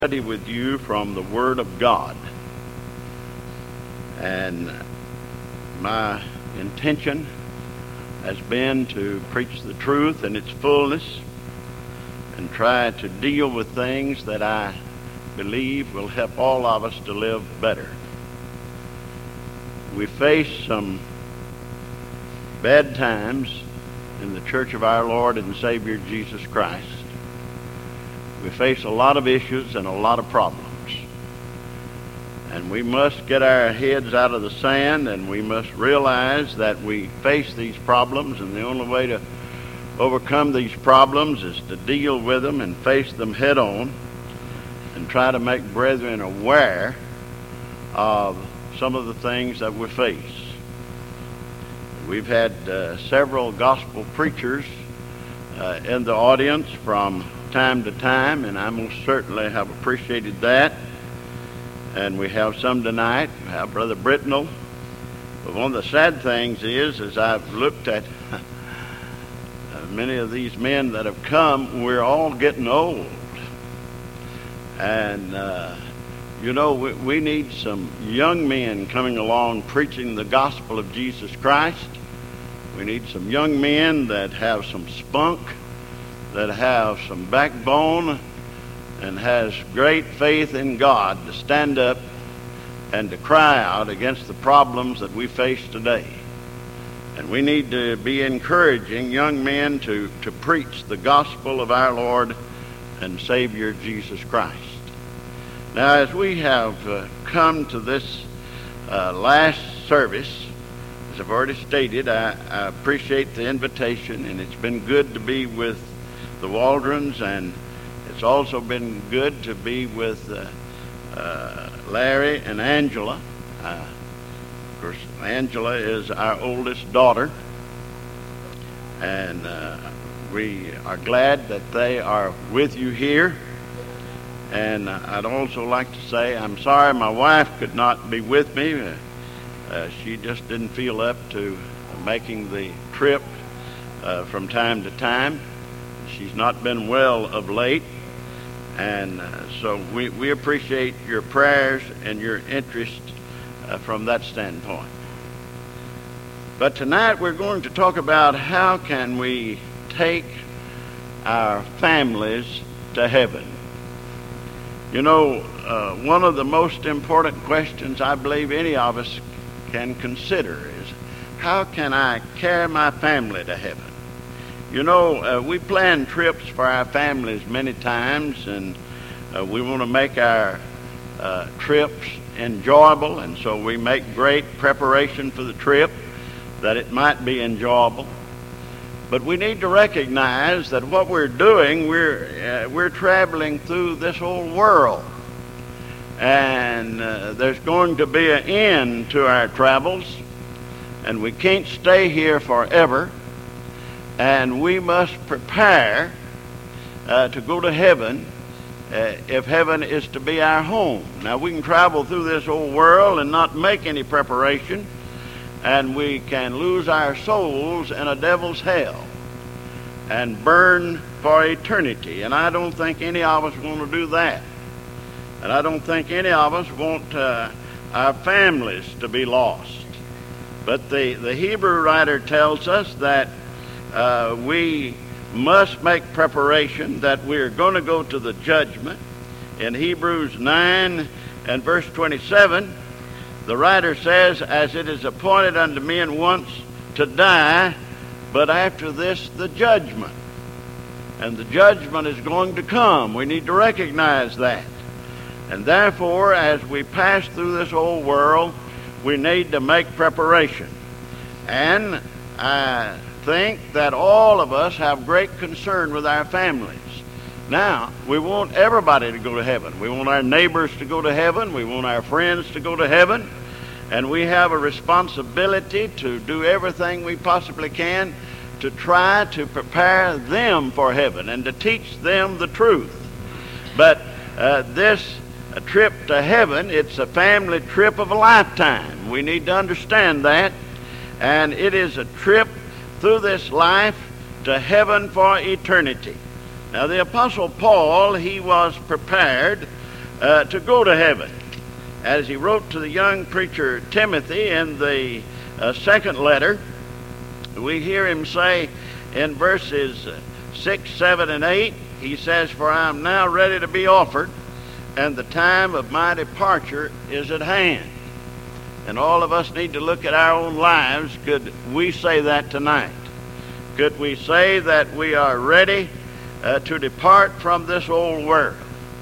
Study with you from the Word of God. And my intention has been to preach the truth in its fullness and try to deal with things that I believe will help all of us to live better. We face some bad times in the Church of our Lord and Savior Jesus Christ. We face a lot of issues and a lot of problems. And we must get our heads out of the sand, and we must realize that we face these problems, and the only way to overcome these problems is to deal with them and face them head on and try to make brethren aware of some of the things that we face. We've had several gospel preachers in the audience from time to time, and I most certainly have appreciated that. And we have some tonight. We have Brother Britnell. But one of the sad things is, as I've looked at many of these men that have come, we're all getting old. And, we need some young men coming along preaching the gospel of Jesus Christ. We need some young men that have some spunk, that have some backbone, and has great faith in God to stand up and to cry out against the problems that we face today. And we need to be encouraging young men to preach the gospel of our Lord and Savior Jesus Christ. Now, as we have come to this last service, as I've already stated, I appreciate the invitation, and it's been good to be with the Waldrons, and it's also been good to be with Larry and Angela. Of course, Angela is our oldest daughter, and we are glad that they are with you here. And I'd also like to say I'm sorry my wife could not be with me. She just didn't feel up to making the trip from time to time. She's not been well of late, and so we appreciate your prayers and your interest from that standpoint. But tonight we're going to talk about how can we take our families to heaven. You know, one of the most important questions I believe any of us can consider is, how can I carry my family to heaven? You know, we plan trips for our families many times, and we want to make our trips enjoyable, and so we make great preparation for the trip that it might be enjoyable. But we need to recognize that what we're doing, we're traveling through this old world, and there's going to be an end to our travels, and we can't stay here forever. And we must prepare to go to heaven if heaven is to be our home. Now, we can travel through this old world and not make any preparation, and we can lose our souls in a devil's hell and burn for eternity. And I don't think any of us want to do that. And I don't think any of us want our families to be lost. But the Hebrew writer tells us that we must make preparation, that we're going to go to the judgment. In Hebrews 9 and verse 27, the writer says, "As it is appointed unto men once to die, but after this the judgment." And the judgment is going to come. We need to recognize that. And therefore, as we pass through this old world, we need to make preparation. And I think that all of us have great concern with our families. Now, we want everybody to go to heaven. We want our neighbors to go to heaven. We want our friends to go to heaven. And we have a responsibility to do everything we possibly can to try to prepare them for heaven and to teach them the truth. But this trip to heaven, it's a family trip of a lifetime. We need to understand that. And it is a trip through this life to heaven for eternity. Now, the Apostle Paul, he was prepared to go to heaven. As he wrote to the young preacher Timothy in the second letter, we hear him say in verses 6, 7, and 8, he says, "For I am now ready to be offered, and the time of my departure is at hand." And all of us need to look at our own lives. Could we say that tonight? Could we say that we are ready to depart from this old world?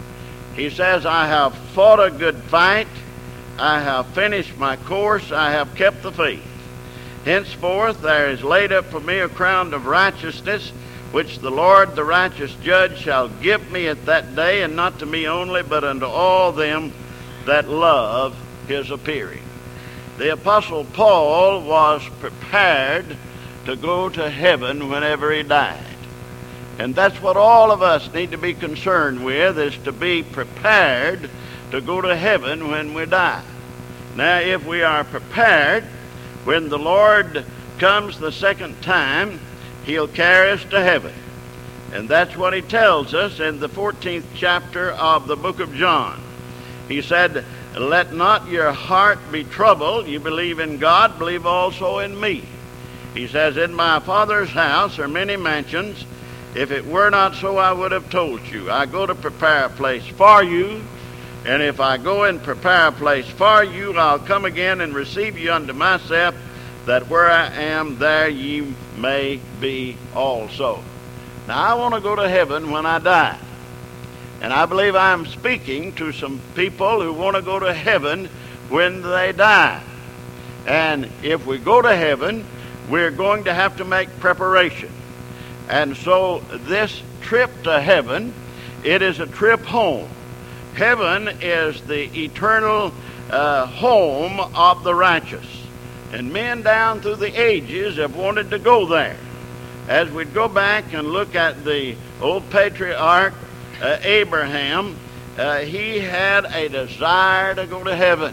He says, "I have fought a good fight. I have finished my course. I have kept the faith. Henceforth there is laid up for me a crown of righteousness, which the Lord, the righteous judge, shall give me at that day, and not to me only, but unto all them that love his appearing." The Apostle Paul was prepared to go to heaven whenever he died. And that's what all of us need to be concerned with, is to be prepared to go to heaven when we die. Now, if we are prepared, when the Lord comes the second time, he'll carry us to heaven. And that's what he tells us in the 14th chapter of the book of John. He said, "Let not your heart be troubled. You believe in God, believe also in me." He says, "In my Father's house are many mansions. If it were not so, I would have told you. I go to prepare a place for you. And if I go and prepare a place for you, I'll come again and receive you unto myself, that where I am, there ye may be also." Now, I want to go to heaven when I die. And I believe I'm speaking to some people who want to go to heaven when they die. And if we go to heaven, we're going to have to make preparation. And so this trip to heaven, it is a trip home. Heaven is the eternal home of the righteous. And men down through the ages have wanted to go there. As we go back and look at the old patriarch Abraham, he had a desire to go to heaven.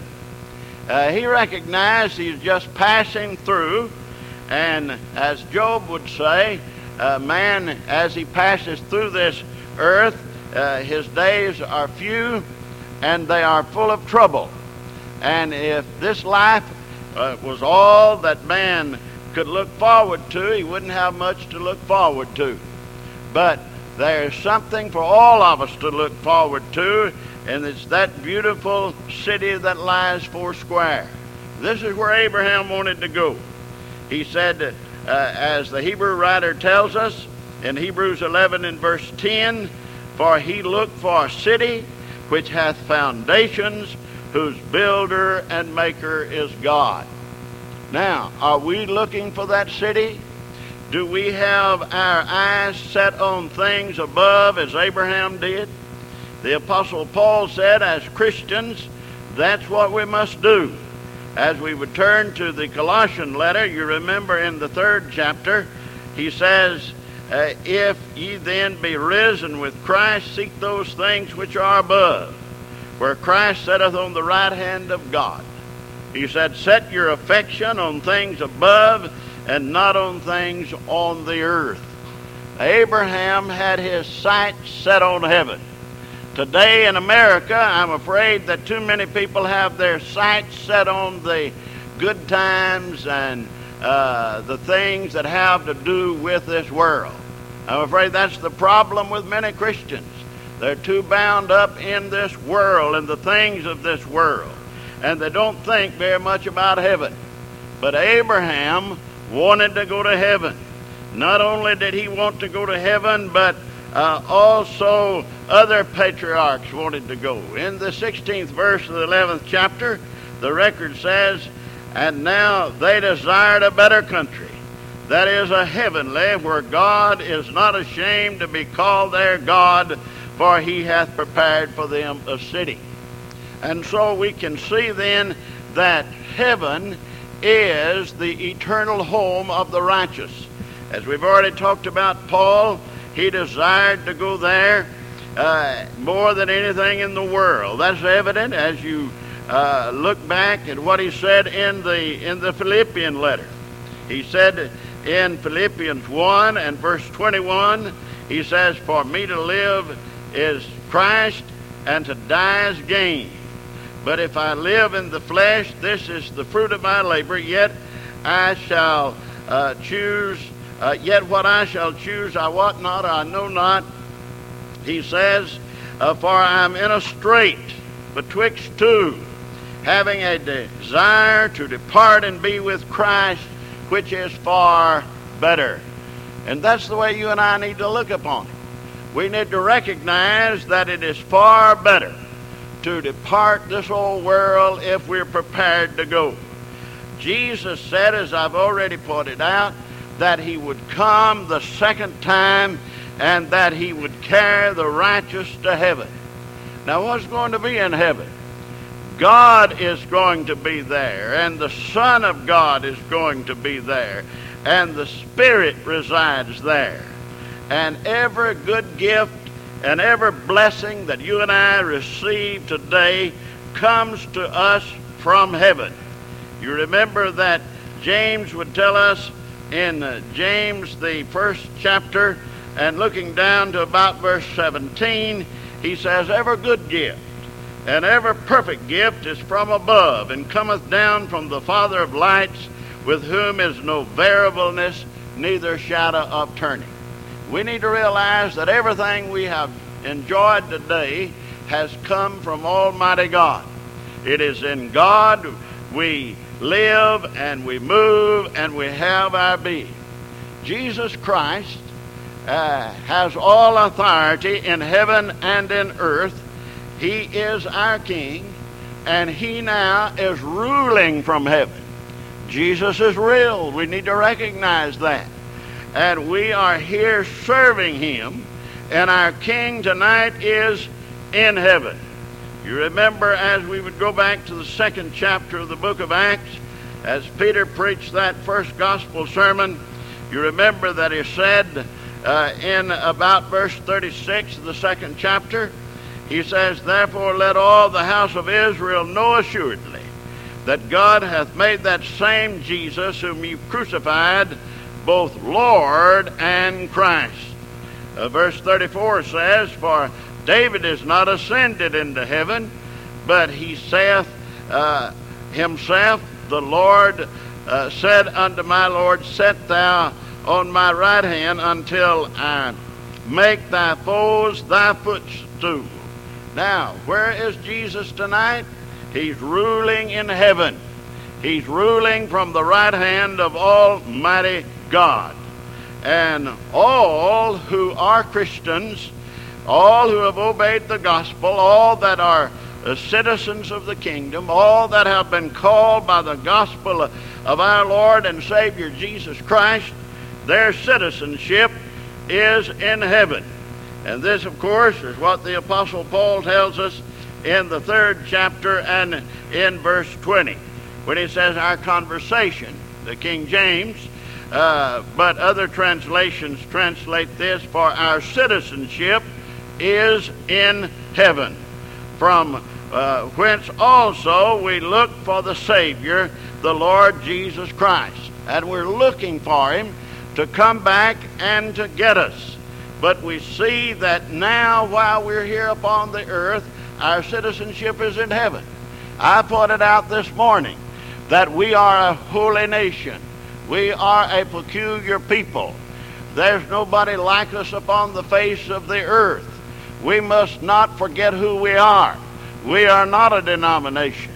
He recognized he's just passing through, and as Job would say, man, as he passes through this earth, his days are few and they are full of trouble. And if this life was all that man could look forward to, he wouldn't have much to look forward to. But there's something for all of us to look forward to, and it's that beautiful city that lies foursquare. This is where Abraham wanted to go. He said, as the Hebrew writer tells us in Hebrews 11 and verse 10, "For he looked for a city which hath foundations, whose builder and maker is God." Now, are we looking for that city? Do we have our eyes set on things above as Abraham did? The Apostle Paul said, as Christians, that's what we must do. As we would turn to the Colossian letter, you remember in the 3rd chapter, he says, "If ye then be risen with Christ, seek those things which are above, where Christ sitteth on the right hand of God." He said, "Set your affection on things above, and not on things on the earth." Abraham had his sights set on heaven. Today in America, I'm afraid that too many people have their sights set on the good times and the things that have to do with this world. I'm afraid that's the problem with many Christians. They're too bound up in this world and the things of this world, and they don't think very much about heaven. But Abraham wanted to go to heaven. Not only did he want to go to heaven, but also other patriarchs wanted to go. In the 16th verse of the 11th chapter, the record says, "And now they desired a better country, that is a heavenly, where God is not ashamed to be called their God, for he hath prepared for them a city." And so we can see then that heaven is the eternal home of the righteous. As we've already talked about Paul, he desired to go there more than anything in the world. That's evident as you look back at what he said in the Philippian letter. He said in Philippians 1 and verse 21, he says, "For me to live is Christ, and to die is gain. But if I live in the flesh, this is the fruit of my labor, yet I shall choose, yet what I shall choose I wot not, I know not. He says, for I am in a strait betwixt two, having a desire to depart and be with Christ, which is far better. And that's the way you and I need to look upon it. We need to recognize that it is far better to depart this old world if we're prepared to go. Jesus said, as I've already pointed out, that he would come the second time and that he would carry the righteous to heaven. Now, what's going to be in heaven? God is going to be there, and the Son of God is going to be there, and the Spirit resides there. And every good gift and every blessing that you and I receive today comes to us from heaven. You remember that James would tell us in James, the first chapter, and looking down to about verse 17, he says, every good gift and every perfect gift is from above, and cometh down from the Father of lights, with whom is no variableness, neither shadow of turning. We need to realize that everything we have enjoyed today has come from Almighty God. It is in God we live and we move and we have our being. Jesus Christ has all authority in heaven and in earth. He is our King, and he now is ruling from heaven. Jesus is real. We need to recognize that. And we are here serving him, and our King tonight is in heaven. You remember, as we would go back to the second chapter of the book of Acts, as Peter preached that first gospel sermon, you remember that he said in about verse 36 of the second chapter, he says, therefore let all the house of Israel know assuredly that God hath made that same Jesus whom you crucified both Lord and Christ. Verse 34 says, for David is not ascended into heaven, but he saith himself, the Lord said unto my Lord, set thou on my right hand until I make thy foes thy footstool. Now, where is Jesus tonight? He's ruling in heaven. He's ruling from the right hand of Almighty God. And all who are Christians, all who have obeyed the gospel, all that are citizens of the kingdom, all that have been called by the gospel of our Lord and Savior Jesus Christ, their citizenship is in heaven. And this, of course, is what the Apostle Paul tells us in the third chapter and in verse 20, when he says our conversation, the King James, but other translations translate this, for our citizenship is in heaven, from whence also we look for the Savior, the Lord Jesus Christ. And we're looking for him to come back and to get us. But we see that now, while we're here upon the earth, our citizenship is in heaven. I pointed out this morning that we are a holy nation. We are a peculiar people. There's nobody like us upon the face of the earth. We must not forget who we are. We are not a denomination.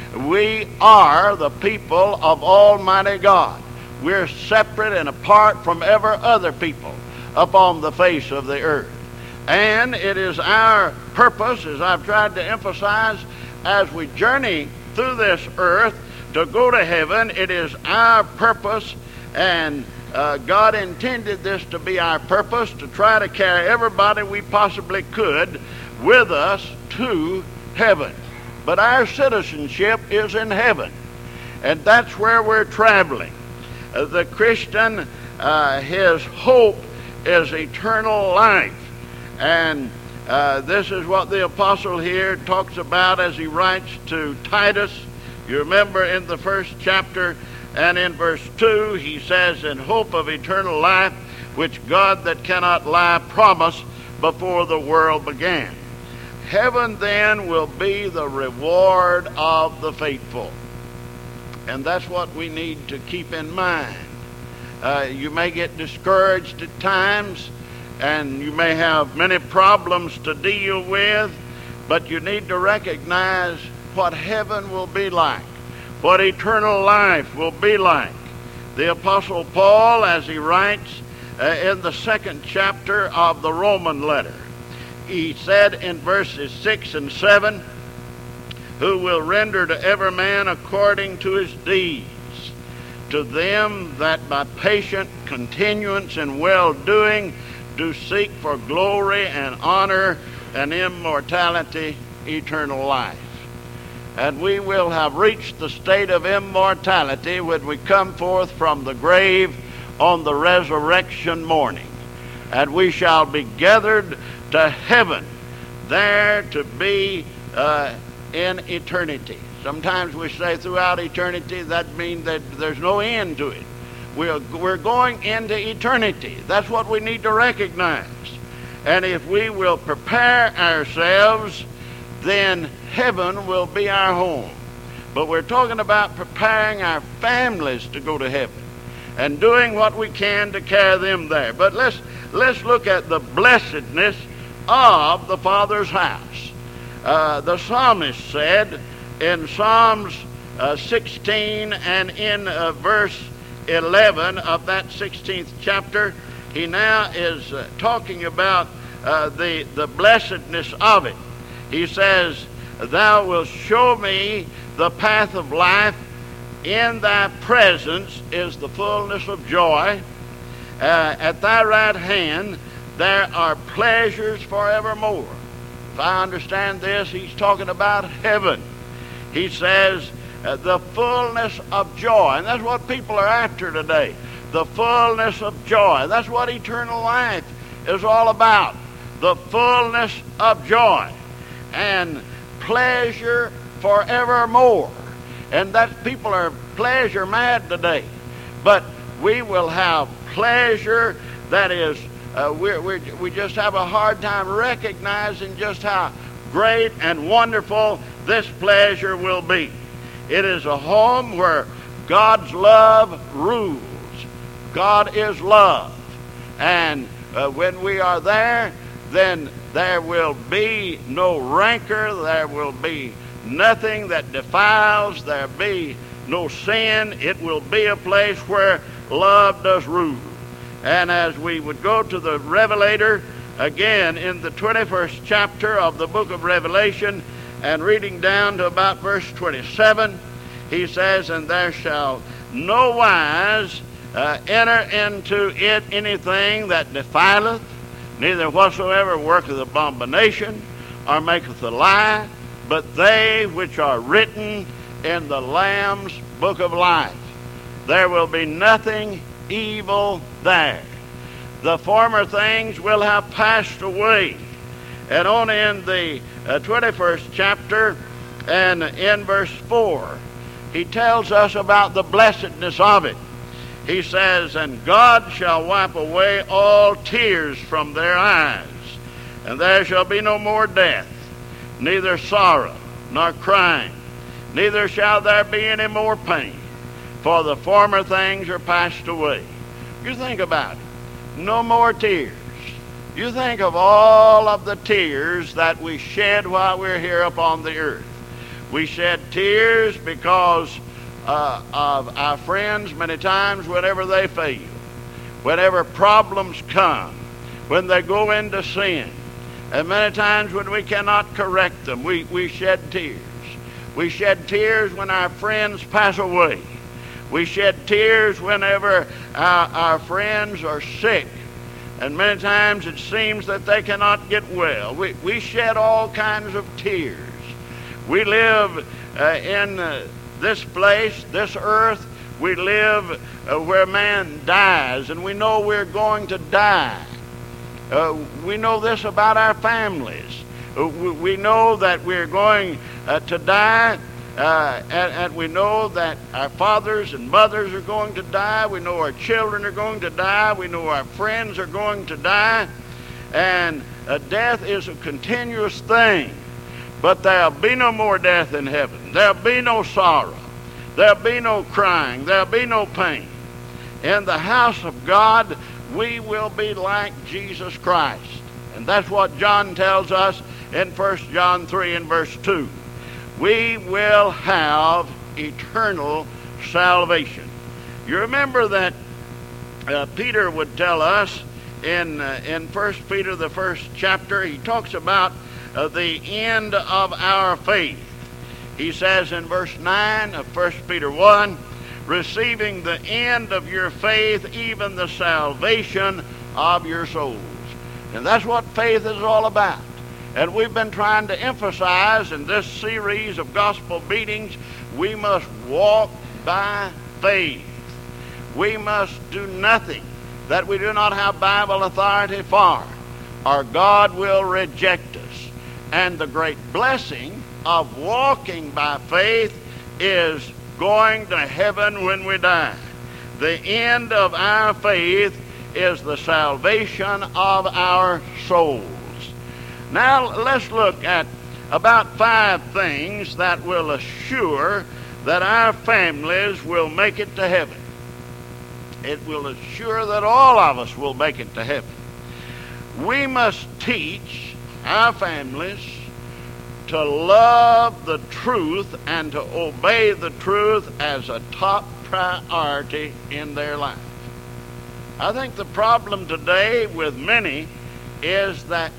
We are the people of Almighty God. We're separate and apart from every other people upon the face of the earth. And it is our purpose, as I've tried to emphasize, as we journey through this earth to go to heaven, it is our purpose, and God intended this to be our purpose, to try to carry everybody we possibly could with us to heaven. But our citizenship is in heaven, and that's where we're traveling. The Christian, his hope is eternal life. And this is what the apostle here talks about as he writes to Titus. You remember in the first chapter and in verse 2, he says, in hope of eternal life, which God that cannot lie promised before the world began. Heaven then will be the reward of the faithful. And that's what we need to keep in mind. You may get discouraged at times, and you may have many problems to deal with, but you need to recognize what heaven will be like, what eternal life will be like. The Apostle Paul, as he writes in the 2nd chapter of the Roman letter, he said in verses 6 and 7, who will render to every man according to his deeds, to them that by patient continuance in well-doing do seek for glory and honor and immortality, eternal life. And we will have reached the state of immortality when we come forth from the grave on the resurrection morning. And we shall be gathered to heaven, there to be in eternity. Sometimes we say throughout eternity. That means that there's no end to it. We're going into eternity. That's what we need to recognize. And if we will prepare ourselves, then heaven will be our home. But we're talking about preparing our families to go to heaven and doing what we can to carry them there. But let's look at the blessedness of the Father's house. The psalmist said in Psalms 16 and in verse 11 of that 16th chapter, he now is talking about the blessedness of it. He says, thou wilt show me the path of life. In thy presence is the fullness of joy. At thy right hand there are pleasures forevermore. If I understand this, he's talking about heaven. He says the fullness of joy. And that's what people are after today. The fullness of joy. That's what eternal life is all about. The fullness of joy. And pleasure forevermore. And that people are pleasure mad today. But we will have pleasure that is, we just have a hard time recognizing just how great and wonderful this pleasure will be. It is a home where God's love rules. God is love. And when we are there, then there will be no rancor. There will be nothing that defiles. There be no sin. It will be a place where love does rule. And as we would go to the Revelator, again in the 21st chapter of the book of Revelation, and reading down to about verse 27, he says, and there shall no wise enter into it anything that defileth, neither whatsoever worketh abomination, or maketh a lie, but they which are written in the Lamb's book of life. There will be nothing evil there. The former things will have passed away. And on in the 21st chapter and in verse 4, he tells us about the blessedness of it. He says, and God shall wipe away all tears from their eyes, and there shall be no more death, neither sorrow nor crying, neither shall there be any more pain, for the former things are passed away. You think about it. No more tears. You think of all of the tears that we shed while we're here upon the earth. We shed tears because of our friends many times whenever they fail, whenever problems come, when they go into sin, and many times when we cannot correct them, we shed tears. We shed tears when our friends pass away. We shed tears whenever our friends are sick, and many times it seems that they cannot get well. We shed all kinds of tears. We live in this place, this earth. We live where man dies, and we know we're going to die. We know this about our families. We know that we're going to die, and we know that our fathers and mothers are going to die. We know our children are going to die. We know our friends are going to die. And death is a continuous thing. But there'll be no more death in heaven. There'll be no sorrow. There'll be no crying. There'll be no pain. In the house of God, we will be like Jesus Christ. And that's what John tells us in 1 John 3 and verse 2. We will have eternal salvation. You remember that Peter would tell us in 1 Peter, the first chapter, he talks about the end of our faith. He says in verse 9 of 1 Peter 1, receiving the end of your faith, even the salvation of your souls. And that's what faith is all about. And we've been trying to emphasize in this series of gospel meetings, we must walk by faith. We must do nothing that we do not have Bible authority for, or God will reject us. And the great blessing of walking by faith is going to heaven when we die. The end of our faith is the salvation of our souls. Now let's look at about 5 things that will assure that our families will make it to heaven. It will assure that all of us will make it to heaven. We must teach our families to love the truth and to obey the truth as a top priority in their life. I think the problem today with many is that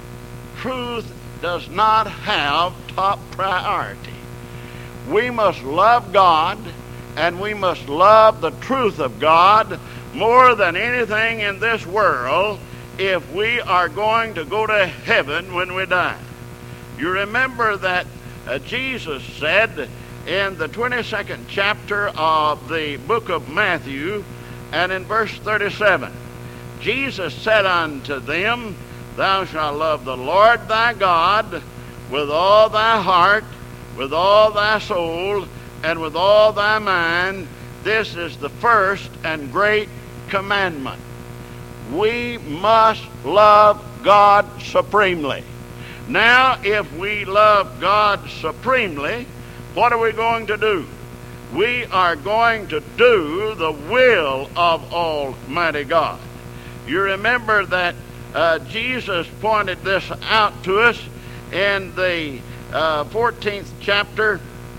truth does not have top priority. We must love God and we must love the truth of God more than anything in this world if we are going to go to heaven when we die. You remember that Jesus said in the 22nd chapter of the book of Matthew and in verse 37, Jesus said unto them, thou shalt love the Lord thy God with all thy heart, with all thy soul, and with all thy mind. This is the first and great commandment. We must love God supremely. Now, if we love God supremely, what are we going to do? We are going to do the will of Almighty God. You remember that Jesus pointed this out to us in the 14th chapter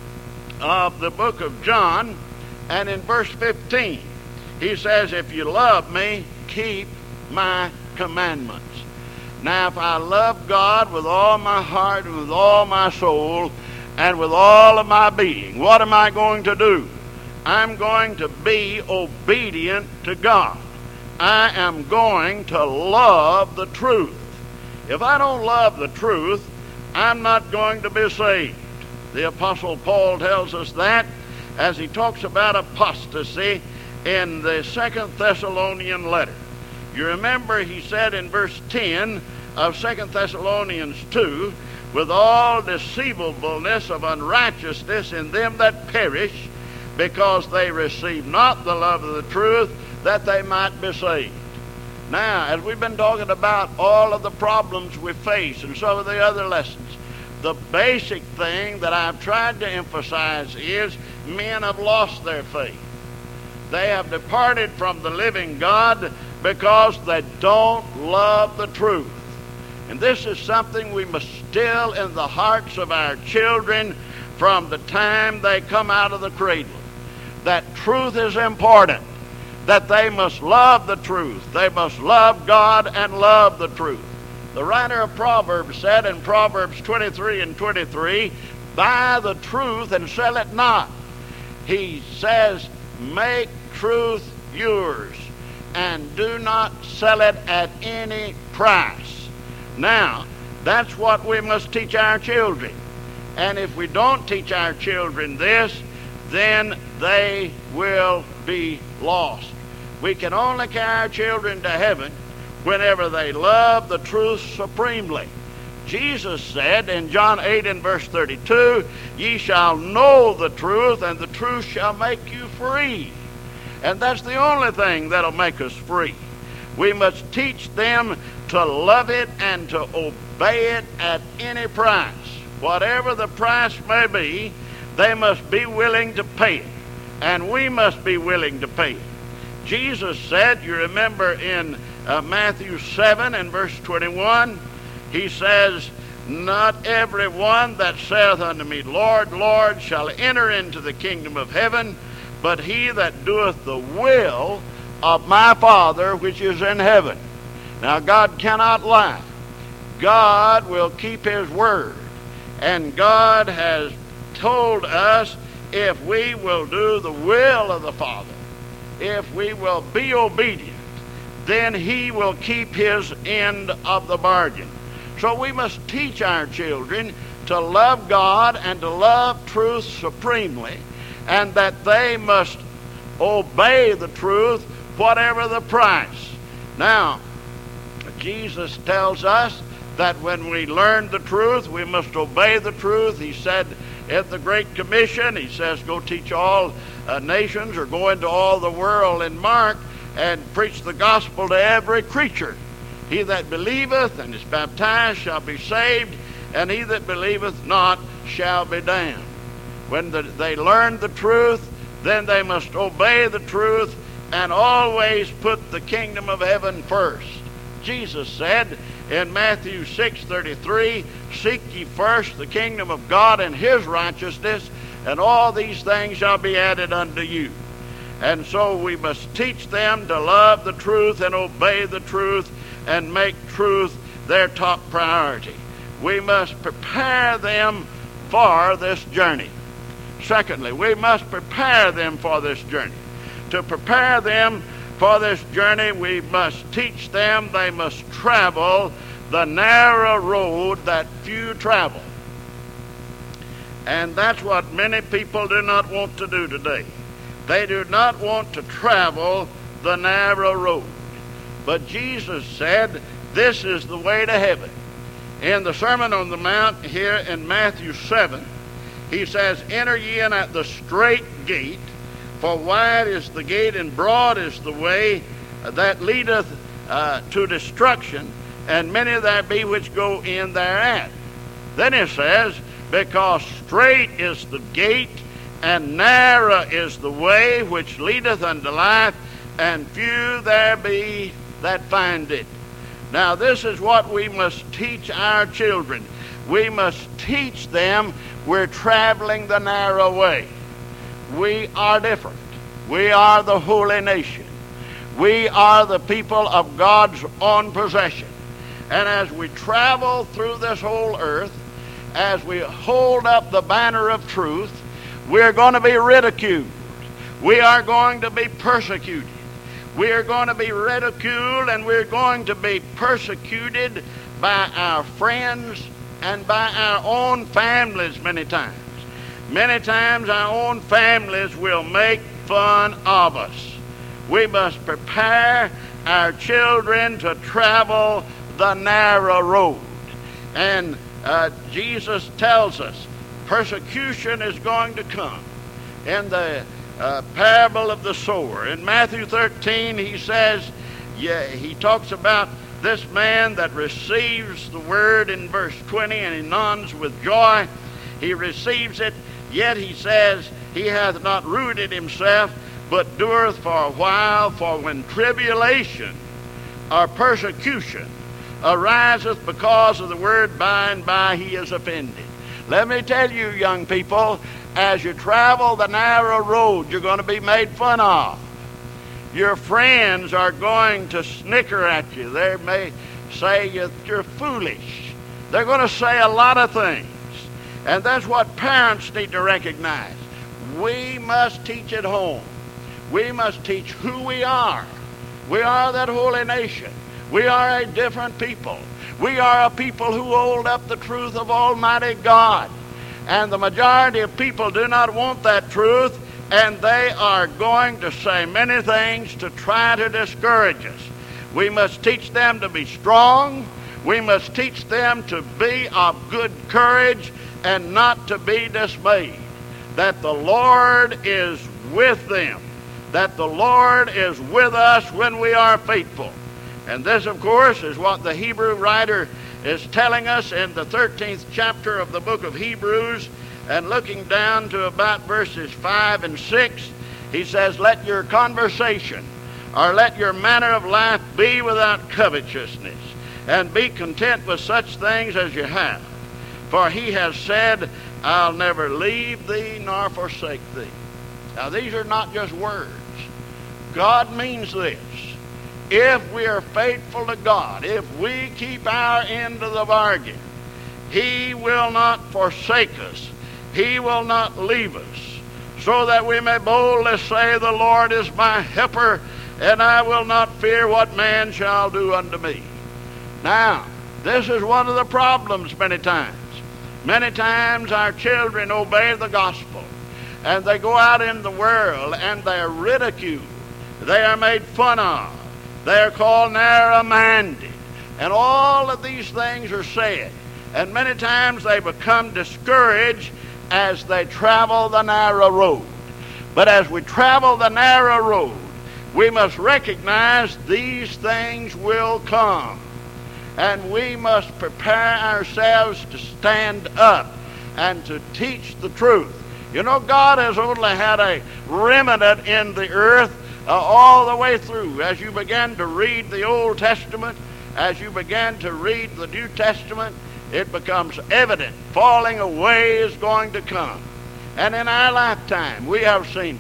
of the book of John, and in verse 15. He says, if you love me, keep my commandments. Now, if I love God with all my heart and with all my soul and with all of my being, what am I going to do? I'm going to be obedient to God. I am going to love the truth. If I don't love the truth, I'm not going to be saved. The Apostle Paul tells us that as he talks about apostasy in the 2 Thessalonian letter. You remember he said in verse 10 of 2 Thessalonians 2, with all deceivableness of unrighteousness in them that perish, because they receive not the love of the truth, that they might be saved. Now, as we've been talking about all of the problems we face and some of the other lessons, the basic thing that I've tried to emphasize is men have lost their faith. They have departed from the living God because they don't love the truth. And this is something we must instill in the hearts of our children from the time they come out of the cradle. That truth is important. That they must love the truth. They must love God and love the truth. The writer of Proverbs said in Proverbs 23 and 23, buy the truth and sell it not. He says, make truth yours and do not sell it at any price. Now, that's what we must teach our children. And if we don't teach our children this, then they will be lost. We can only carry our children to heaven whenever they love the truth supremely. Jesus said in John 8 and verse 32, ye shall know the truth, and the truth shall make you free. And that's the only thing that'll make us free. We must teach them to love it and to obey it at any price. whatever the price may be, they must be willing to pay it. And we must be willing to pay it. Jesus said, you remember in Matthew 7 and verse 21, he says, not every one that saith unto me, Lord, Lord, shall enter into the kingdom of heaven, but he that doeth the will of my Father which is in heaven. Now God cannot lie. God will keep his word. And God has told us, if we will do the will of the Father, if we will be obedient, then he will keep his end of the bargain. So we must teach our children to love God and to love truth supremely, and that they must obey the truth whatever the price. Now, Jesus tells us that when we learn the truth, we must obey the truth. He said in the Great Commission, he says, go teach all nations, or go into all the world in Mark and preach the gospel to every creature. He that believeth and is baptized shall be saved, and he that believeth not shall be damned. When they learn the truth, then they must obey the truth and always put the kingdom of heaven first. Jesus said in Matthew 6:33, seek ye first the kingdom of God and his righteousness, and all these things shall be added unto you. And so we must teach them to love the truth and obey the truth and make truth their top priority. We must prepare them for this journey. Secondly, we must prepare them for this journey. To prepare them for this journey, we must teach them they must travel the narrow road that few travel. And that's what many people do not want to do today. They do not want to travel the narrow road. But Jesus said, this is the way to heaven. In the Sermon on the Mount here in Matthew 7, he says, enter ye in at the strait gate, for wide is the gate and broad is the way that leadeth to destruction, and many there be which go in thereat. Then he says, because strait is the gate, and narrow is the way which leadeth unto life, and few there be that find it. Now this is what we must teach our children. We must teach them we're traveling the narrow way. We are different. We are the holy nation. We are the people of God's own possession. And as we travel through this whole earth, as we hold up the banner of truth, we're going to be ridiculed. We are going to be persecuted. We are going to be ridiculed, and we're going to be persecuted by our friends and by our own families many times. Many times our own families will make fun of us. We must prepare our children to travel the narrow road. And Jesus tells us persecution is going to come. In the parable of the sower, in Matthew 13, he says, he talks about this man that receives the word in verse 20, and he nods with joy. He receives it, yet he says, he hath not rooted himself, but doeth for a while. For when tribulation or persecution ariseth because of the word, by and by he is offended. Let me tell you, young people, as you travel the narrow road, you're going to be made fun of. Your friends are going to snicker at you. They may say you're foolish. They're going to say a lot of things. And that's what parents need to recognize. We must teach at home. We must teach who we are. We are that holy nation. We are a different people. We are a people who hold up the truth of Almighty God. And the majority of people do not want that truth, and they are going to say many things to try to discourage us. We must teach them to be strong. We must teach them to be of good courage and not to be dismayed. That the Lord is with them. That the Lord is with us when we are faithful. And this, of course, is what the Hebrew writer is telling us in the 13th chapter of the book of Hebrews, and looking down to about verses 5 and 6, he says, let your conversation or let your manner of life be without covetousness, and be content with such things as you have. For he has said, I'll never leave thee nor forsake thee. Now these are not just words. God means this. If we are faithful to God, if we keep our end of the bargain, he will not forsake us. He will not leave us, so that we may boldly say, the Lord is my helper, and I will not fear what man shall do unto me. Now, this is one of the problems many times. Many times our children obey the gospel, and they go out in the world, and they are ridiculed. They are made fun of. They are called narrow-minded. And all of these things are said. And many times they become discouraged as they travel the narrow road. But as we travel the narrow road, we must recognize these things will come. And we must prepare ourselves to stand up and to teach the truth. You know, God has only had a remnant in the earth all the way through. As you begin to read the Old Testament, as you begin to read the New Testament, it becomes evident falling away is going to come. And in our lifetime, we have seen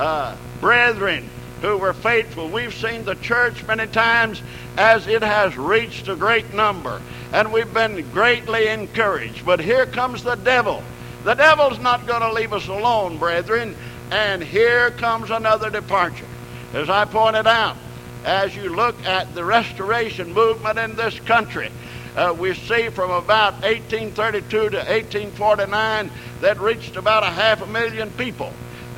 brethren who were faithful. We've seen the church many times as it has reached a great number, and we've been greatly encouraged. But here comes the devil. The devil's not going to leave us alone, brethren, and here comes another departure. As I pointed out, as you look at the restoration movement in this country, we see from about 1832 to 1849 that reached about 500,000 people.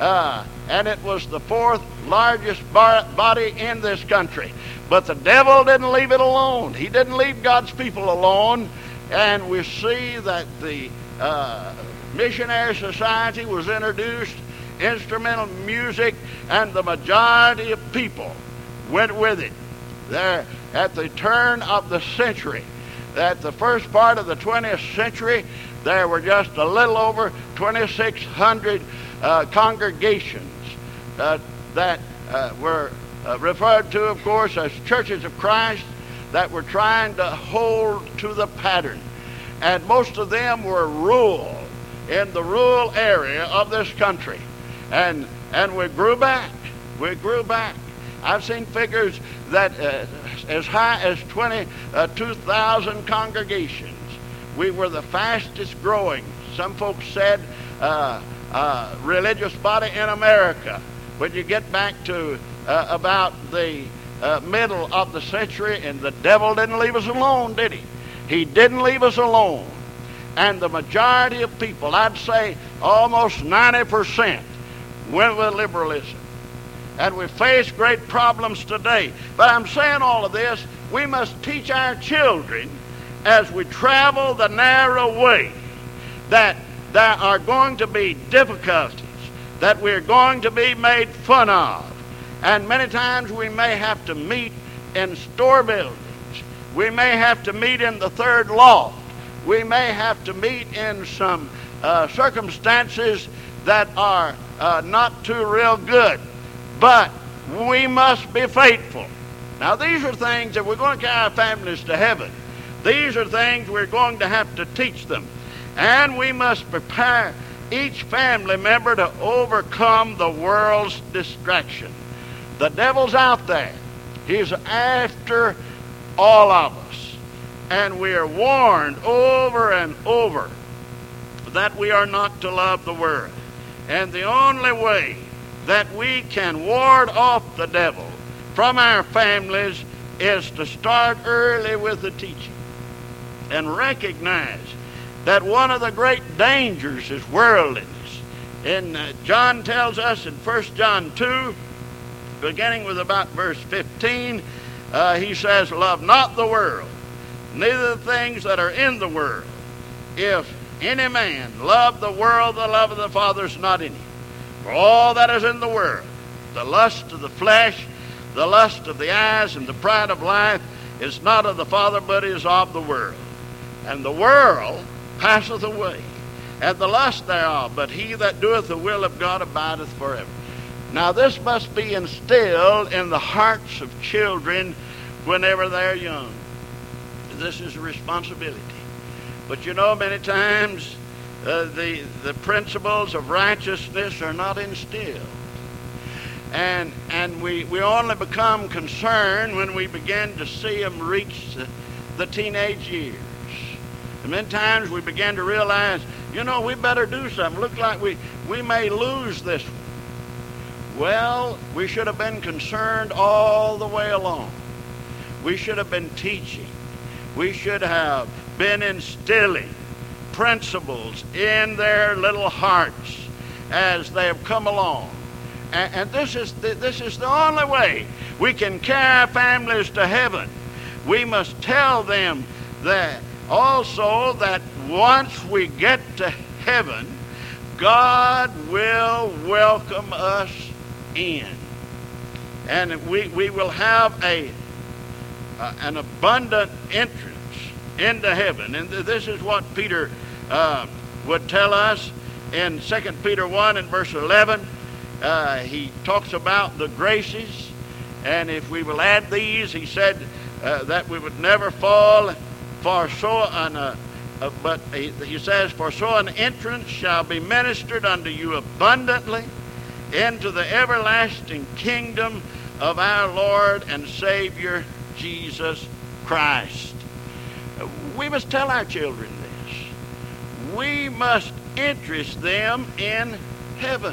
And it was the fourth largest body in this country. But the devil didn't leave it alone. He didn't leave God's people alone. And we see that the Missionary Society was introduced, instrumental music, and the majority of people went with it. There, at the turn of the century, at the first part of the 20th century, there were just a little over 2,600 congregations that were referred to, of course, as Churches of Christ, that were trying to hold to the pattern. And most of them were rural, in the rural area of this country. And we grew back. We grew back. I've seen figures that as high as 22,000 congregations. We were the fastest growing, some folks said, religious body in America. When you get back to about the middle of the century, and the devil didn't leave us alone, did he? He didn't leave us alone. And the majority of people, I'd say almost 90%, went with liberalism. And we face great problems today. But I'm saying all of this, we must teach our children as we travel the narrow way that there are going to be difficulties, that we're going to be made fun of. And many times we may have to meet in store buildings. We may have to meet in the third loft. We may have to meet in some circumstances that are not too real good. But we must be faithful. Now, these are things that we're going to carry our families to heaven. These are things we're going to have to teach them. And we must prepare each family member to overcome the world's distraction. The devil's out there. He's after all of us. And we are warned over and over that we are not to love the world. And the only way that we can ward off the devil from our families is to start early with the teaching and recognize that one of the great dangers is worldliness. And John tells us in 1 John 2, beginning with about verse 15, he says, love not the world, neither the things that are in the world. If any man love the world, the love of the Father is not in him. For all that is in the world, the lust of the flesh, the lust of the eyes, and the pride of life, is not of the Father, but is of the world. And the world passeth away, and the lust thereof, but he that doeth the will of God abideth forever. Now this must be instilled in the hearts of children whenever they're young. This is a responsibility. But you know, many times the principles of righteousness are not instilled. And we only become concerned when we begin to see them reach the teenage years. And many times we begin to realize, you know, we better do something. Looks like we may lose this one. Well, we should have been concerned all the way along. We should have been teaching. We should have been instilling principles in their little hearts as they have come along. And this is the only way we can carry our families to heaven. We must tell them that also that once we get to heaven, God will welcome us in. And we will have an abundant entrance into heaven. And this is what Peter would tell us in 2 Peter 1 and verse 11. He talks about the graces, and if we will add these, he said that we would never fall, for so but he says, for so an entrance shall be ministered unto you abundantly into the everlasting kingdom of our Lord and Savior Jesus Christ. We must tell our children this. We must interest them in heaven.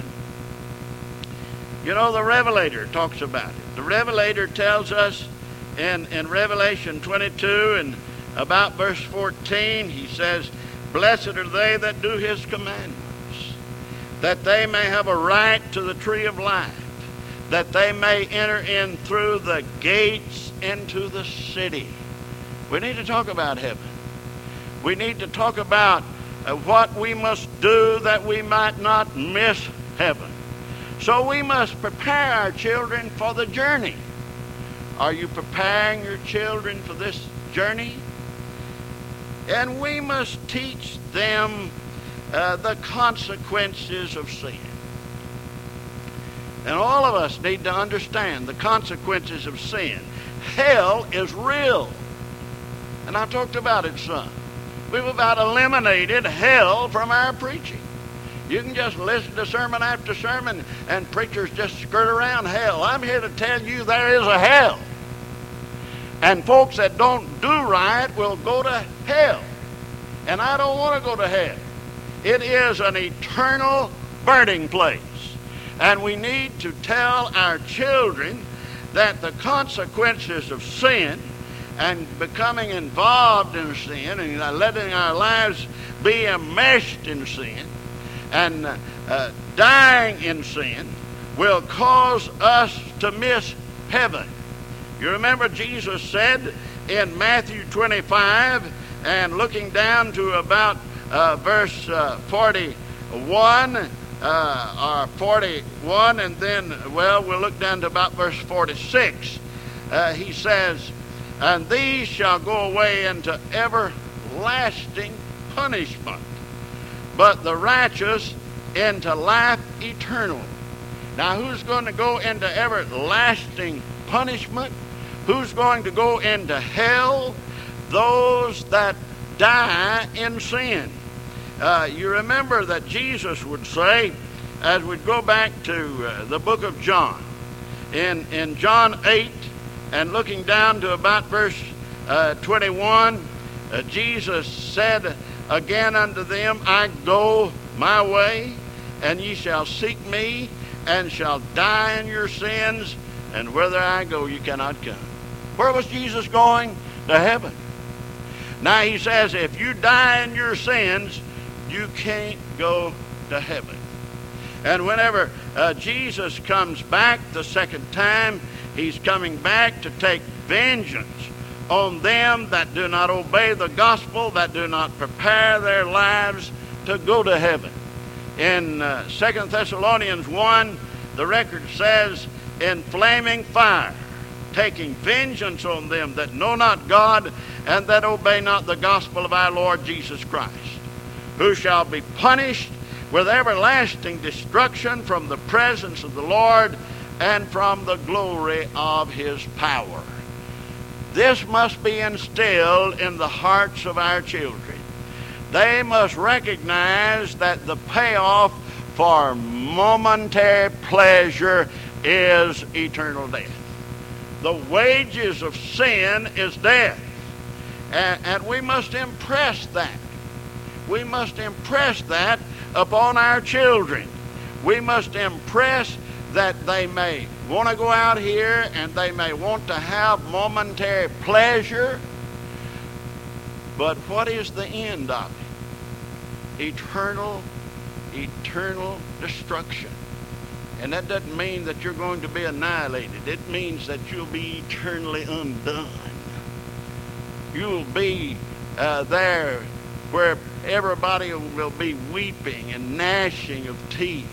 You know, the Revelator talks about it. The Revelator tells us in Revelation 22 and about verse 14, he says, blessed are they that do his commandments, that they may have a right to the tree of life, that they may enter in through the gates into the city. We need to talk about heaven. We need to talk about what we must do that we might not miss heaven. So we must prepare our children for the journey. Are you preparing your children for this journey? And we must teach them the consequences of sin. And all of us need to understand the consequences of sin. Hell is real. And I talked about it some. We've about eliminated hell from our preaching. You can just listen to sermon after sermon and preachers just skirt around hell. I'm here to tell you there is a hell. And folks that don't do right will go to hell. And I don't want to go to hell. It is an eternal burning place. And we need to tell our children that the consequences of sin and becoming involved in sin and letting our lives be enmeshed in sin and dying in sin will cause us to miss heaven. You remember Jesus said in Matthew 25 and looking down to about verse 41 or 41, and then, well, we'll look down to about verse 46. He says, and these shall go away into everlasting punishment, but the righteous into life eternal. Now, who's going to go into everlasting punishment? Who's going to go into hell? Those that die in sin. You remember that Jesus would say, as we go back to the book of John, in John 8, and looking down to about verse 21, Jesus said again unto them, I go my way, and ye shall seek me, and shall die in your sins, and whither I go you cannot come. Where was Jesus going? To heaven. Now he says, if you die in your sins, you can't go to heaven. And whenever Jesus comes back the second time, he's coming back to take vengeance on them that do not obey the gospel, that do not prepare their lives to go to heaven. In 2 Thessalonians 1, the record says, in flaming fire taking vengeance on them that know not God and that obey not the gospel of our Lord Jesus Christ, who shall be punished with everlasting destruction from the presence of the Lord and from the glory of his power. This must be instilled in the hearts of our children. They must recognize that the payoff for momentary pleasure is eternal death. The wages of sin is death. And we must impress that. We must impress that upon our children. We must impress that they may want to go out here and they may want to have momentary pleasure. But what is the end of it? Eternal destruction. And that doesn't mean that you're going to be annihilated. It means that you'll be eternally undone. You'll be there where everybody will be weeping and gnashing of teeth,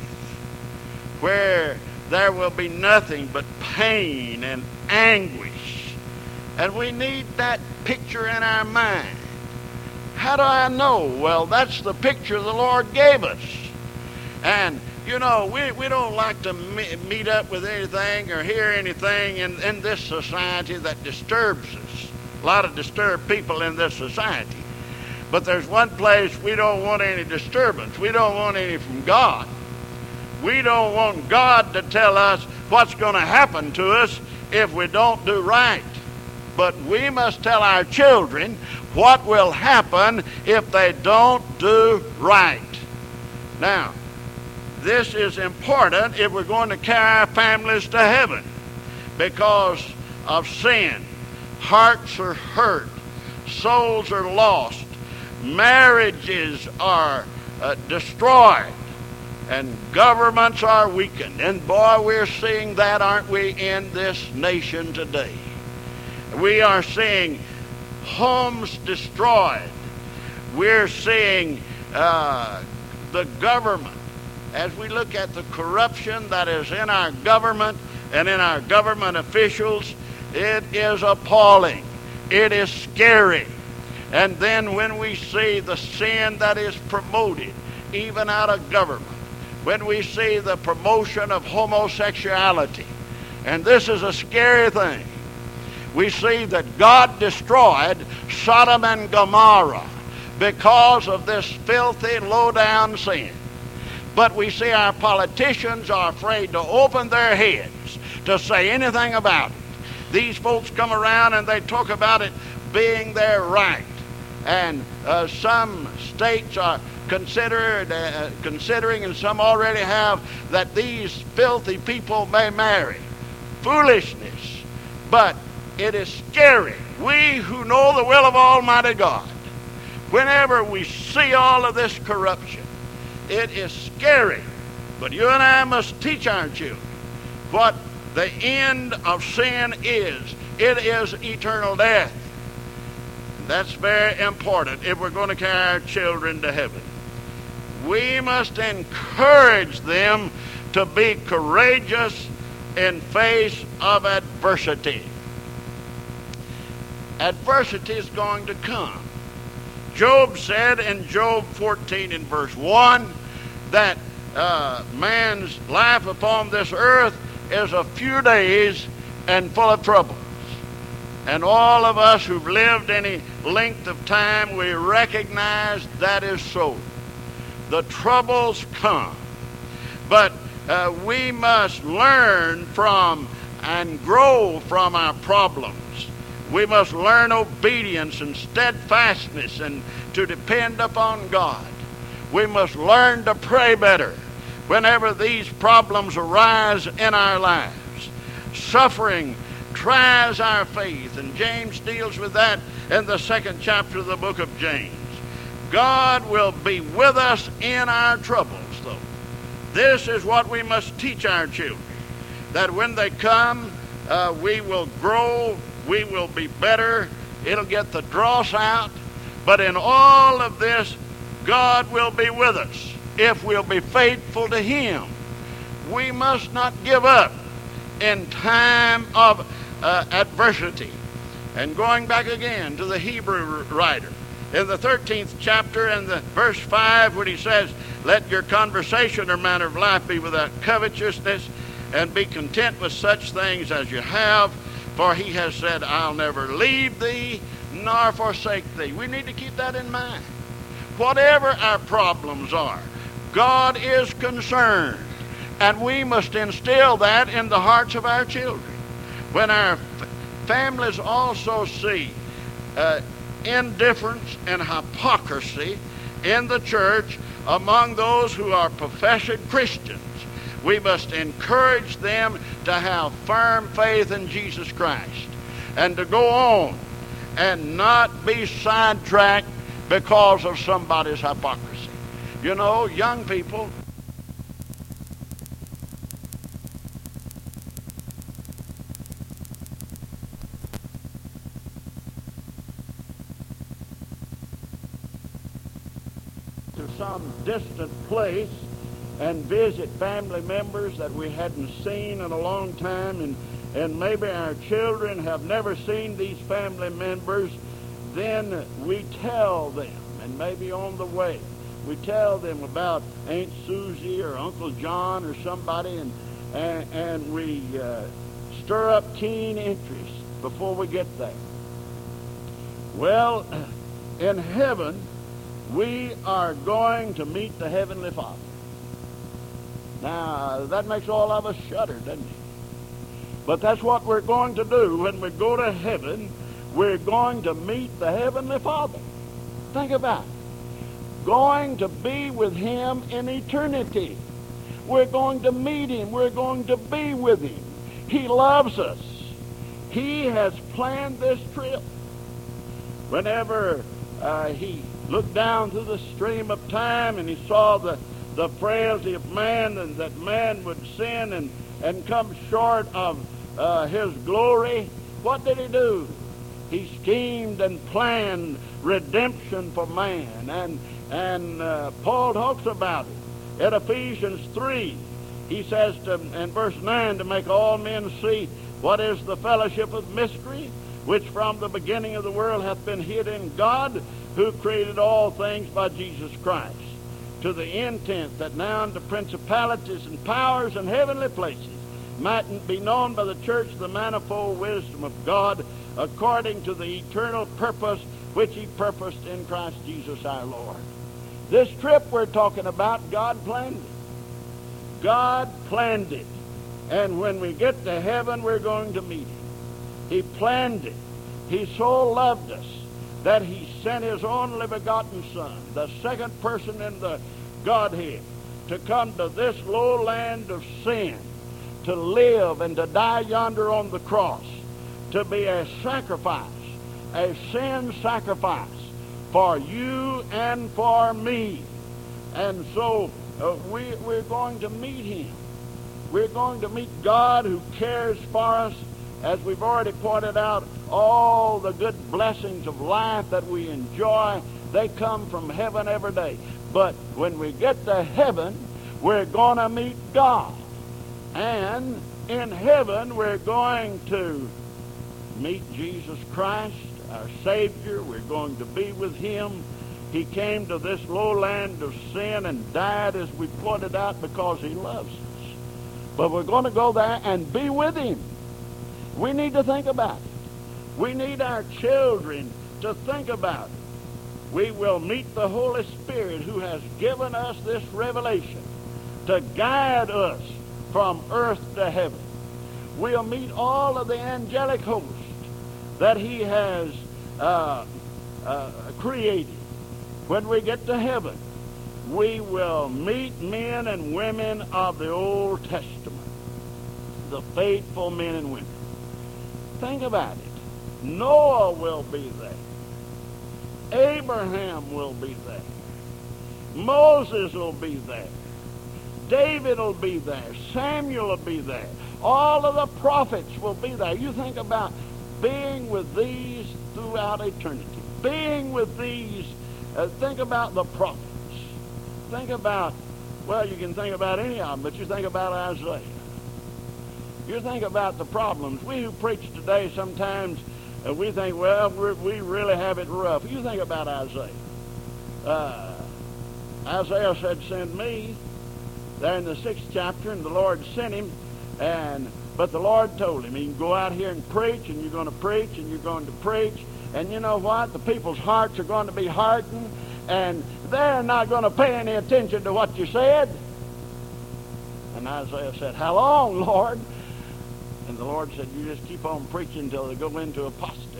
where there will be nothing but pain and anguish. And we need that picture in our mind. How do I know? Well, that's the picture the Lord gave us. And, you know, we don't like to meet up with anything or hear anything in this society that disturbs us. A lot of disturbed people in this society. But there's one place we don't want any disturbance. We don't want any from God. We don't want God to tell us what's going to happen to us if we don't do right. But we must tell our children what will happen if they don't do right. Now, this is important if we're going to carry our families to heaven. Because of sin, hearts are hurt, souls are lost, marriages are destroyed, and governments are weakened. And boy, we're seeing that, aren't we, in this nation today? We are seeing homes destroyed. We're seeing the government. As we look at the corruption that is in our government and in our government officials, it is appalling. It is scary. And then when we see the sin that is promoted, even out of government, when we see the promotion of homosexuality, and this is a scary thing, we see that God destroyed Sodom and Gomorrah because of this filthy, low-down sin. But we see our politicians are afraid to open their heads to say anything about it. These folks come around and they talk about it being their right. And some states are considering, and some already have, that these filthy people may marry. Foolishness. But it is scary. We who know the will of Almighty God, whenever we see all of this corruption, it is scary. But you and I must teach our children what the end of sin is. It is eternal death. And that's very important if we're going to carry our children to heaven. We must encourage them to be courageous in face of adversity. Adversity is going to come. Job said in Job 14 and verse 1 that man's life upon this earth is a few days and full of troubles. And all of us who've lived any length of time, we recognize that is so. The troubles come. But we must learn from and grow from our problems. We must learn obedience and steadfastness and to depend upon God. We must learn to pray better whenever these problems arise in our lives. Suffering tries our faith, and James deals with that in the 2nd chapter of the book of James. God will be with us in our troubles, though. This is what we must teach our children, that when they come, we will grow, we will be better, it'll get the dross out, but in all of this, God will be with us if we'll be faithful to Him. We must not give up in time of adversity. And going back again to the Hebrew writer, in the 13th chapter and the verse 5, when he says, let your conversation or manner of life be without covetousness, and be content with such things as you have, for he has said, I'll never leave thee nor forsake thee. We need to keep that in mind. Whatever our problems are, God is concerned, and we must instill that in the hearts of our children. When our families also see indifference and hypocrisy in the church among those who are professed Christians, we must encourage them to have firm faith in Jesus Christ and to go on and not be sidetracked because of somebody's hypocrisy. You know, young people, to some distant place and visit family members that we hadn't seen in a long time, and maybe our children have never seen these family members, then we tell them, and maybe on the way, we tell them about Aunt Susie or Uncle John or somebody, and we stir up keen interest before we get there. Well, in heaven, we are going to meet the Heavenly Father. Now, that makes all of us shudder, doesn't it? But that's what we're going to do when we go to heaven. We're going to meet the Heavenly Father. Think about it. Going to be with Him in eternity. We're going to meet Him. We're going to be with Him. He loves us. He has planned this trip. Whenever He looked down through the stream of time and He saw the frailty of man, and that man would sin and come short of His glory, what did He do? He schemed and planned redemption for man. And Paul talks about it. In Ephesians 3, he says in verse 9, to make all men see what is the fellowship of mystery, which from the beginning of the world hath been hid in God, who created all things by Jesus Christ, to the intent that now unto principalities and powers and heavenly places mightn't be known by the church the manifold wisdom of God, according to the eternal purpose which He purposed in Christ Jesus our Lord. This trip we're talking about, God planned it. God planned it. And when we get to heaven, we're going to meet Him. He planned it. He so loved us that He sent His only begotten Son, the second person in the Godhead, to come to this low land of sin, to live and to die yonder on the cross, to be a sacrifice, a sin sacrifice for you and for me. And so we're going to meet Him. We're going to meet God who cares for us. As we've already pointed out, all the good blessings of life that we enjoy, they come from heaven every day. But when we get to heaven, we're going to meet God. And in heaven, we're going to meet Jesus Christ, our Savior. We're going to be with Him. He came to this low land of sin and died, as we pointed out, because He loves us. But we're going to go there and be with Him. We need to think about it. We need our children to think about it. We will meet the Holy Spirit, who has given us this revelation to guide us from earth to heaven. We'll meet all of the angelic host that He has created. When we get to heaven, we will meet men and women of the Old Testament, the faithful men and women. Think about it. Noah will be there. Abraham will be there. Moses will be there. David will be there. Samuel will be there. All of the prophets will be there. You think about being with these throughout eternity. Being with these, think about the prophets. Think about, well, you can think about any of them, but you think about Isaiah. You think about the problems. We who preach today sometimes, we think, well, we really have it rough. You think about Isaiah. Isaiah said, send me. There in the 6th chapter, and the Lord sent him. But the Lord told him, he can go out here and preach, and you're going to preach, and you're going to preach. And you know what? The people's hearts are going to be hardened, and they're not going to pay any attention to what you said. And Isaiah said, how long, Lord? And the Lord said, you just keep on preaching until they go into apostasy.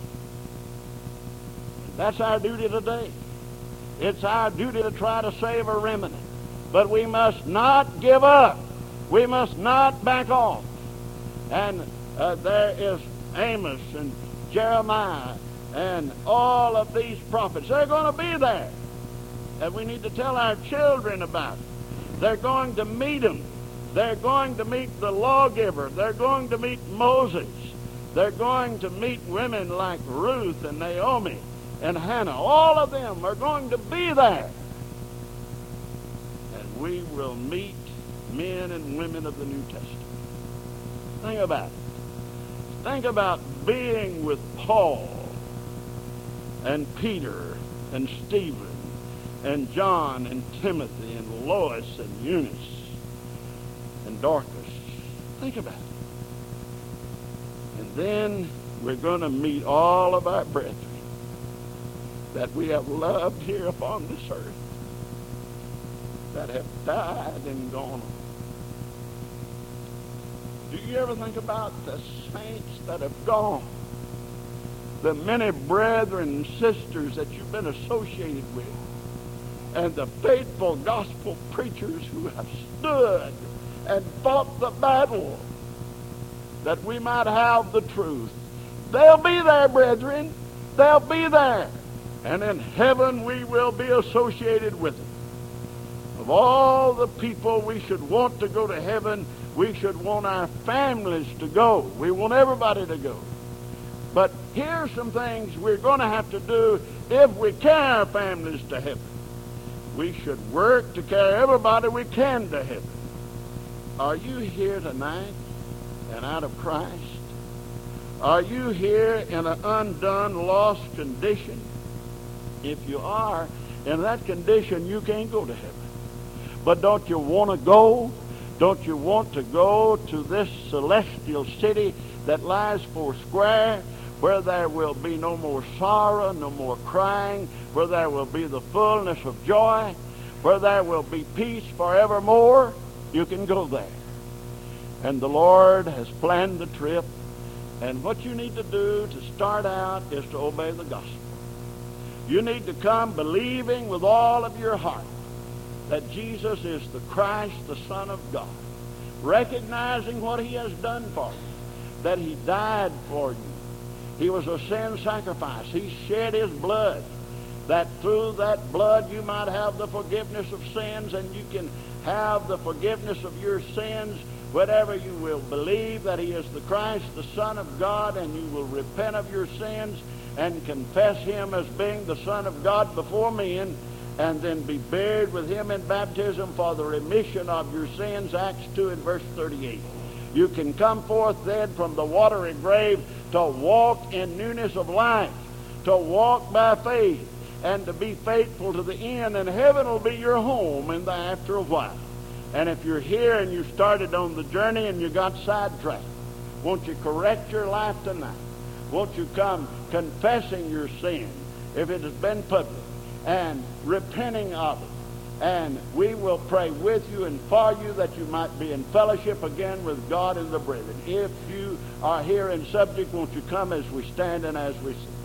And that's our duty today. It's our duty to try to save a remnant. But we must not give up. We must not back off. And there is Amos and Jeremiah and all of these prophets. They're going to be there. And we need to tell our children about it. They're going to meet them. They're going to meet the lawgiver. They're going to meet Moses. They're going to meet women like Ruth and Naomi and Hannah. All of them are going to be there. And we will meet men and women of the New Testament. Think about it. Think about being with Paul and Peter and Stephen and John and Timothy and Lois and Eunice and Dorcas. Think about it. And then we're going to meet all of our brethren that we have loved here upon this earth, that have died and gone on. Do you ever think about the saints that have gone? The many brethren and sisters that you've been associated with, and the faithful gospel preachers who have stood and fought the battle that we might have the truth. They'll be there, brethren. They'll be there. And in heaven we will be associated with them. Of all the people we should want to go to heaven, we should want our families to go. We want everybody to go. But here's some things we're going to have to do if we carry our families to heaven. We should work to carry everybody we can to heaven. Are you here tonight and out of Christ? Are you here in an undone, lost condition? If you are in that condition, you can't go to heaven. But don't you want to go? Don't you want to go to this celestial city that lies foursquare, where there will be no more sorrow, no more crying, where there will be the fullness of joy, where there will be peace forevermore? You can go there. And the Lord has planned the trip. And what you need to do to start out is to obey the gospel. You need to come believing with all of your heart that Jesus is the Christ, the Son of God. Recognizing what he has done for you. That he died for you. He was a sin sacrifice. He shed his blood. That through that blood you might have the forgiveness of sins, and you can have the forgiveness of your sins whenever you will believe that he is the Christ, the Son of God, and you will repent of your sins and confess him as being the Son of God before men, and then be buried with him in baptism for the remission of your sins, Acts 2 and verse 38. You can come forth then from the watery grave to walk in newness of life, to walk by faith, and to be faithful to the end, and heaven will be your home in the after a while. And if you're here and you started on the journey and you got sidetracked, won't you correct your life tonight? Won't you come confessing your sin if it has been public and repenting of it? And we will pray with you and for you that you might be in fellowship again with God and the brethren. If you are here in subject, won't you come as we stand and as we sing?